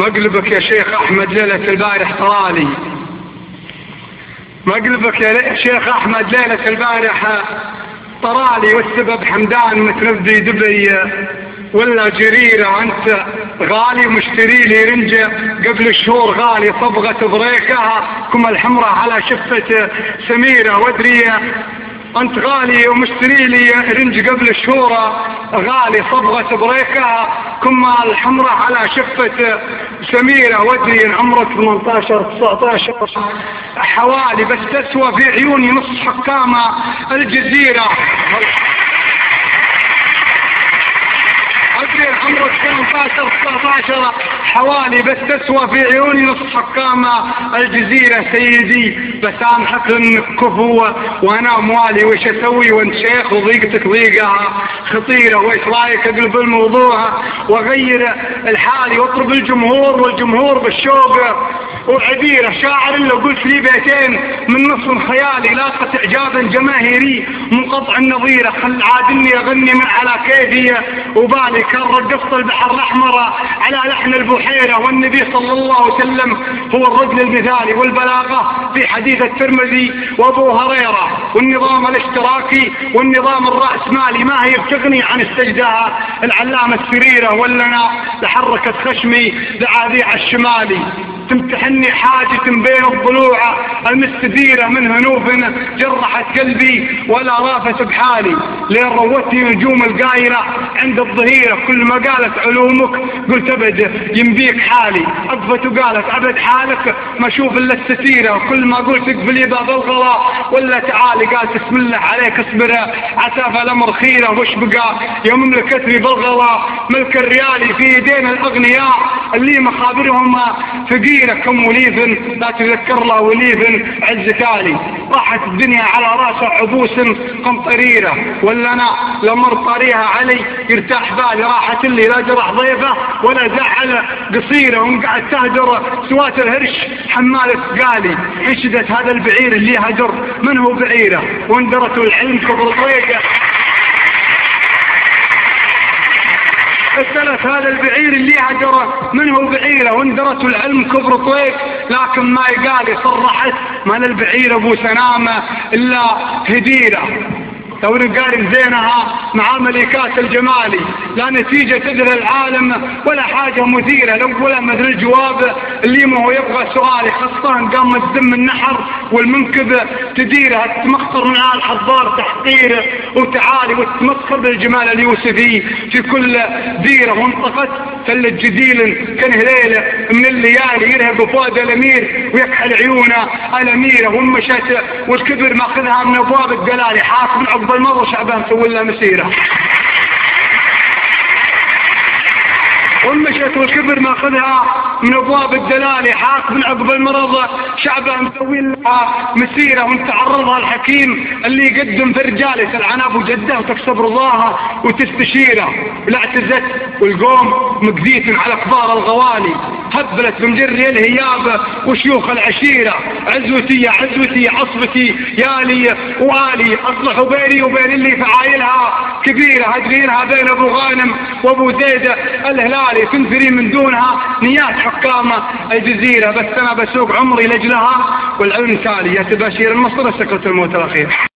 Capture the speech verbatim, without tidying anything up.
مقلبك يا شيخ أحمد ليلة البارح طرالي، مقلبك يا شيخ أحمد ليلة البارح طرالي، والسبب حمدان متنبي دبي ولا جريرة. أنت غالي ومشتري لي رنجة قبل الشهور غالي، صبغة بريكها كم الحمرة على شفة سميرة وادري. أنت غالي ومشتري لي رنج قبل الشهور غالي، صبغة بريكها كم الحمرة على شفة سميرة وادري. إن عمرك ثمانية عشر تسعة عشر حوالي، بس تسوى في عيوني نص حكام الجزيرة. عمرك ثمانية عشر تسعة عشر حوالي، بس تسوى في عيوني نص حكام الجزيرة. سيدي بسامحك انك كفو وانا موالي، وش اسوي وانت شيخ وضيقتك ضيقها خطيرة. وايش رايك اقلب الموضوع واغير الحالي واطرب الجمهور والجمهور بالشوق وعبيرة. شاعر اللي قلت لي بيتين من نص خيالي لاقت اعجابا جماهيري منقطع النظيرة. خل عادني اغني من على كيفي وبالي، كرر قصة البحر الاحمر على لحن البحيرة. والنبي صلى الله عليه وسلم هو الرجل المثالي، والبلاغة في حديث الترمذي وابو هريرة. والنظام الاشتراكي والنظام الرأسمالي ما هي بتغني عن استجدها العلامة السريرة. ولنا لحركة خشمي لعاذيع الشمالي، تمتحني حاجة بين الضلوع المستديرة من هنوف جرحت قلبي ولا رافت بحالي. لين روتني نجوم القايلة عند الظهيرة، كل ما قالت علومك قلت ابد ينبيك حالي. اقفت وقالت ابد حالك ما اشوف الا الستيرة، وكل ما قلت اقبلي باب الغلا ولا تعالي قالت اسم الله عليك اصبر عساف الامر خيرة. وش بقى يا مملكتي بالغلا ملك الريالي في يدين الاغنياء اللي مخابرهم فقير. كم وليف لا تذكر له وليف عز تالي، راحت الدنيا على راسه عبوس قمطريرة. ولا انا لمر طريها علي يرتاح بالي، راحت اللي لا جرح ضيفه ولا زعل قصيرة. وقعد تهجر سوات الهرش حمالة قالي، انشدت هذا البعير اللي هجر من هو بعيره. واندرت العلم كبر طريقه، اختلف هذا البعير اللي هجره منه بعيره. واندرت العلم كبر طويق، لكن ما يقالي صرحت ما للبعير ابو سنامه الا هديره. لو قارن زينها مع ملكات الجمالي لا نتيجة تدري العالم ولا حاجة مثيرة. لو ولا مثل الجواب اللي ما هو يبغى سؤالي، خاصة قام تدم النحر والمنكب تديرها. تمخطر من آل الحضار تحقير وتعالي، وتمسخر بالجمال اليوسفي في كل ديرة. وانطقت تل الجديل كان هليلة من الليالي يرهب فؤاد الامير ويكحل عيونه الاميرة. ومشت والكبر ماخذها من ابواب الدلالي، حاكم عقب المرة شعبان سوي لها مسيرة. ومشت والكبر ماخذها من ابواب الدلالي، حاك من عقب المرض شعبها مسوي لها مسيره. وانت عرضها الحكيم اللي يقدم في رجال يسال ابو جده وتكسب رضاها وتستشيره. ولا اعتزت والقوم مقذيت على كبار الغوالي، هبلت بمجري الهياب وشيوخ العشيره. عزوتي يا عزوتي عصبتي يالي والي، اصلحوا بيني وبين اللي فعايلها كبيره. هجرينها بين ابو غانم وابو زيد الهلالي، تنثري من دونها نيات حكام الجزيرة. بس أنا بسوق عمري لجلها والعلم تالي. يا تباشير النصر سكرة الموت الأخير.